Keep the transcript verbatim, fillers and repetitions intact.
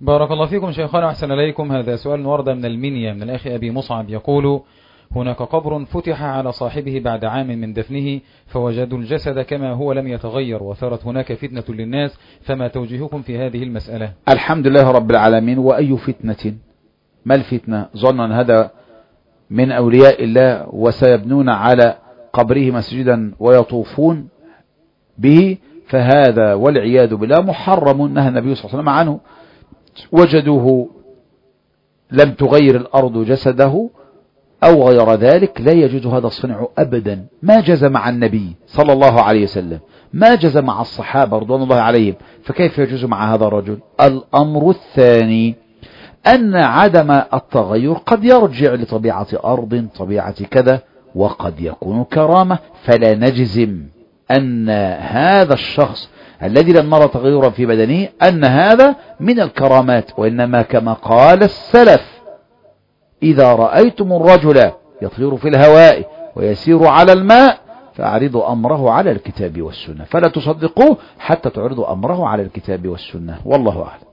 بارك الله فيكم شيخنا وأحسن إليكم. هذا سؤال ورد من المنيا من الأخ أبي مصعب يقول: هناك قبر فتح على صاحبه بعد عام من دفنه فوجدوا الجسد كما هو لم يتغير وثارت هناك فتنة للناس، فما توجيهكم في هذه المسألة؟ الحمد لله رب العالمين. وأي فتنة؟ ما الفتنة؟ ظنا هذا من أولياء الله وسيبنون على قبره مسجدا ويطوفون به، فهذا والعياذ بالله محرم، نهى النبي صلى الله عليه وسلم عنه. وجدوه لم تغير الأرض جسده أو غير ذلك، لا يجوز هذا الصنع أبدا. ما جاز مع النبي صلى الله عليه وسلم، ما جاز مع الصحابة رضوان الله عليهم، فكيف يجوز مع هذا الرجل؟ الأمر الثاني أن عدم التغير قد يرجع لطبيعة أرض، طبيعة كذا، وقد يكون كرامة، فلا نجزم أن هذا الشخص الذي لم نرى تغيرا في بدنه أن هذا من الكرامات، وإنما كما قال السلف: إذا رأيتم الرجل يطير في الهواء ويسير على الماء فأعرضوا أمره على الكتاب والسنة، فلا تصدقوه حتى تعرضوا أمره على الكتاب والسنة، والله أعلم.